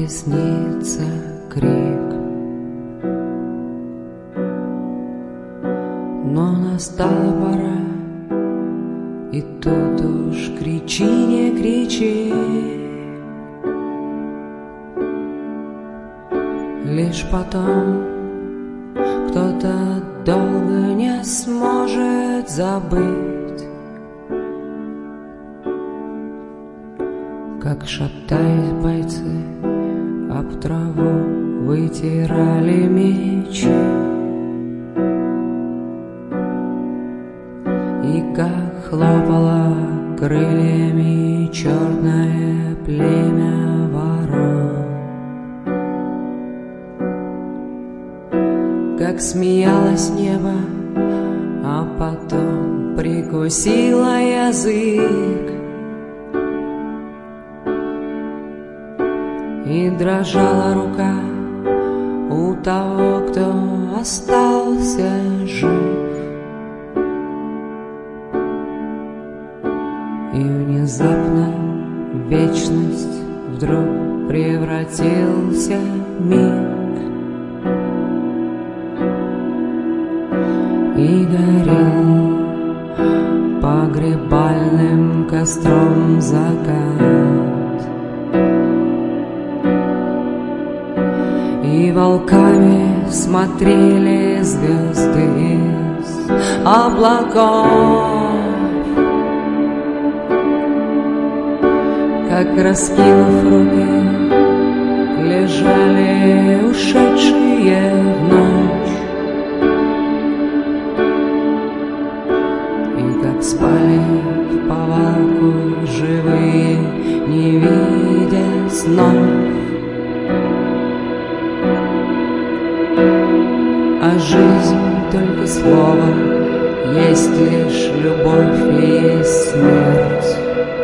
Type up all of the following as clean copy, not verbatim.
не снится крик. Но настала пора, и тут уж кричи, не кричи. Лишь потом кто-то долго не сможет забыть, как, шатаясь, бойцы об траву вытирали мечи, и как хлопало крыльями черное племя ворон, как смеялось небо, а потом прикусило язык, и дрожала рука у того, кто остался жив. И внезапно в вечность вдруг превратился миг, и горел погребальным костром закат, и волками смотрели звезды с облаков, как, раскинув руки, лежали ушедшие в ночь, и как спали в повалку живые, не видя снов. А жизнь только слово, есть лишь любовь и есть смерть.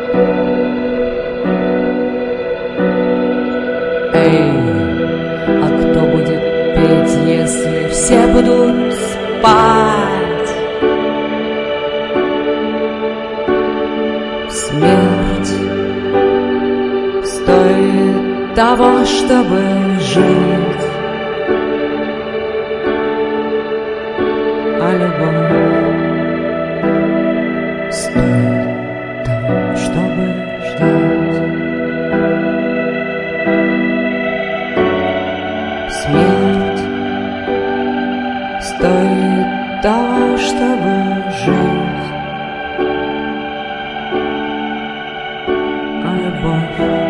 Эй, а кто будет петь, если все будут спать? Смерть стоит того, чтобы жить, а любовь стоит того, чтобы ждать. Смерть стоит того, чтобы жить, а любовь